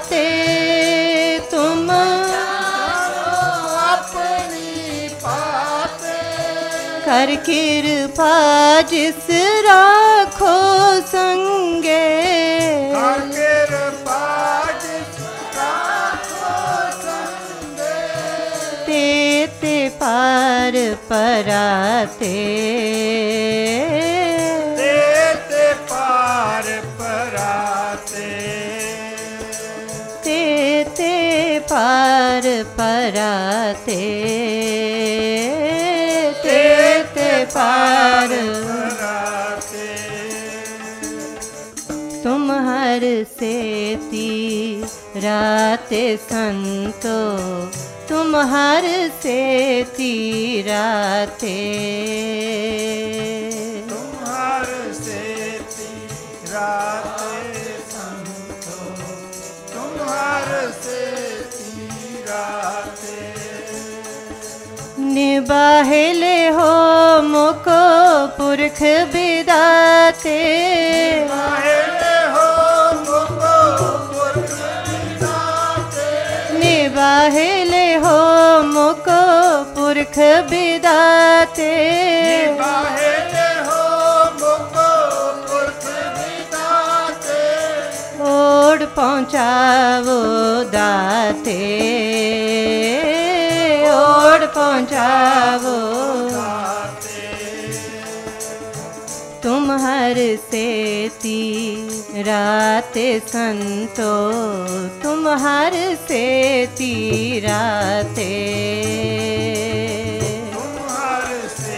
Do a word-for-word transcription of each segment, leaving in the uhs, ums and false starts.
पराते तुम अपनी पाते कर कृपा जिस राखो संगे कर कृपा जिस राखो संगे ते ते पार पराते देते पार पराते ते ते पार पराते ते ते पार पराते तुम हर सेती राते संतो तुम हर सेती राते तुम्हार से तीराते संतो तुम्हार से तीराते निबाहेले हो मुको पुरख बिदाते माहेले हो मुको पुरख बिदाते निबाहेले हो मुको पुरख बिदाते माहेले हो मुको पुरख बिदाते ओढ़ पहुँचावो दाते ओढ़ पहुँचावो तुम हर सेती राते संतो तुम हर सेती राते तुम्हार से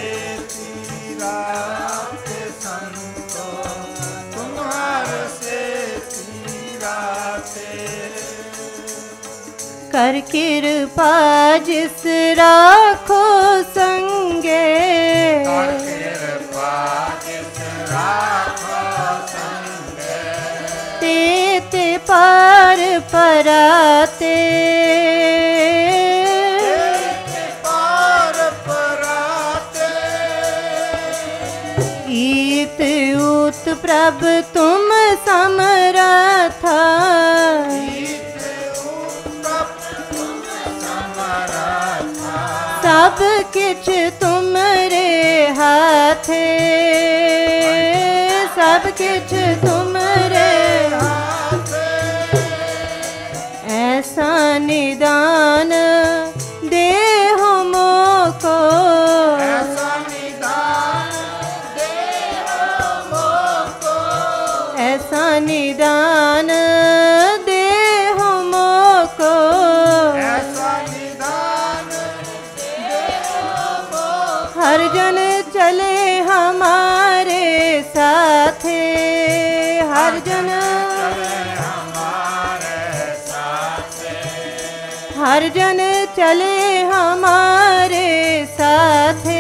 तीराते संतो तुम्हार से तीराते कर कृपा जिस राखो संगे कर कृपा जिस राखो संगे ते ते पार पराते पार पराते ईत ऊत प्रभ तुम समरथा सब किछ तुमरे हाथे सब किछ तुमरे ऐसा निदान देहो मोको ऐसा निदान देहो मोको ऐसा निदान देहो मोको ऐसा निदान देहो मोको हर जन चले हमारे साथे हर जन हमारे साथ हर जन चले हमारे साथे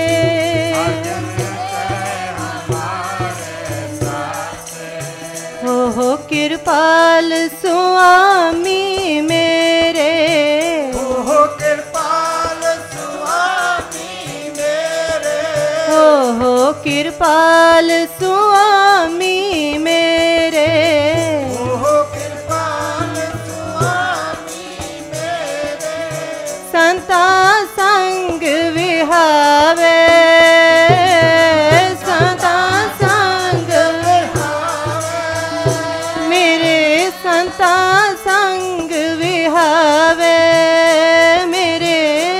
हो हो कृपाल स्वामी मेरे हो कृपाल स्वामी मेरे हो हो कृपाल स्वामी मेरे हो कृपाल स्वामी मेरे संता संग विहावे संता संग मेरे संता संग विहावे मेरे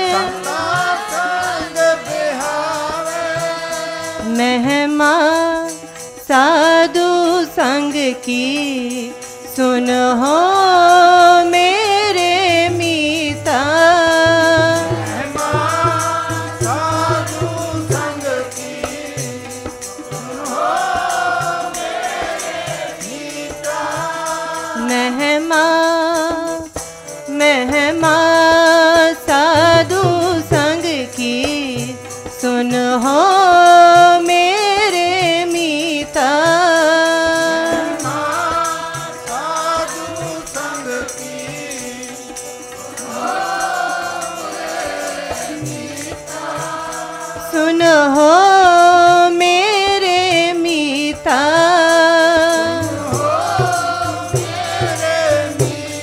संग बिहावे महिमा साधु संग की सुन हो मेरे मीता साधु संग की महिमा महिमा साधु संग की सुन हो मेरे मीता साधु संग की सुन हो मेरे मीता मेरे मीता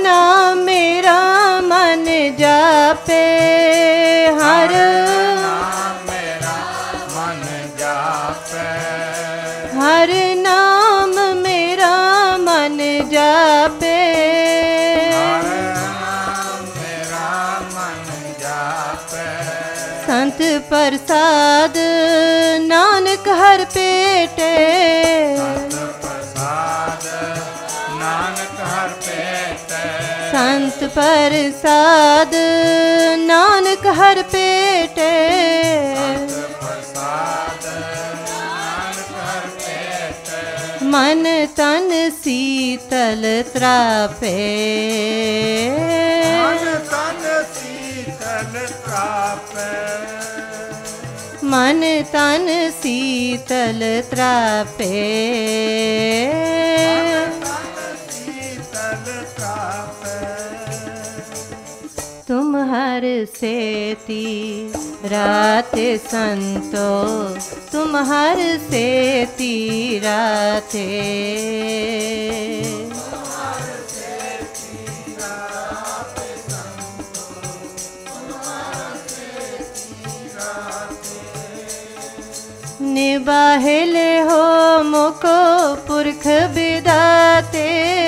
नाम मेरा मन जापे, हर नाम मेरा मन जापे, हर नाम मेरा मन जापे, हर नाम मेरा मन जापे, संत प्रसाद नानक हर पेटे, संत प्रसाद नानक हर पेटे, संत प्रसाद नानक हर पेटे, प्रसाद नानक हर पेटे, मन तन शीतल त्रापे, मन तन शीतल त्रापे, मन तन शीतल त्रापे, शीतल त्रापे, तुम हर सेती राते संतो, तुम हर सेती राते, निबाहेले हो मोको पुरख बिदाते,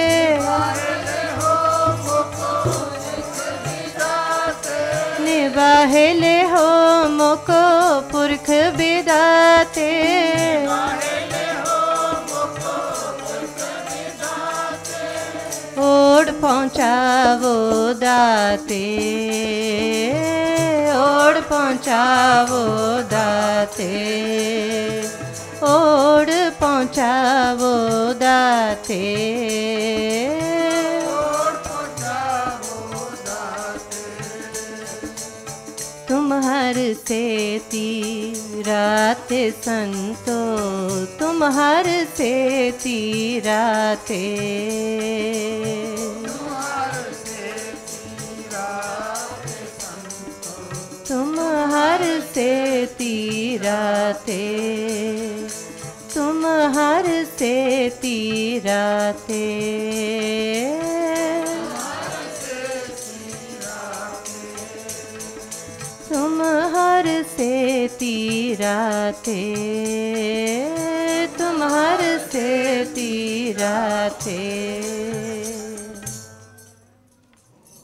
निबाहेले हो मोको पुरख बिदाते, ओढ़ पहुँचावो दाते, ओढ़ पहुँचावो दाते, ओढ़ पहुँचावो दाते, तुम हर सेती राते संतो, तुम हर सेती राते, तुम हर सेती राते, तुम हर सेती राते, तुम हर सेती राते, तुम हर सेती राते।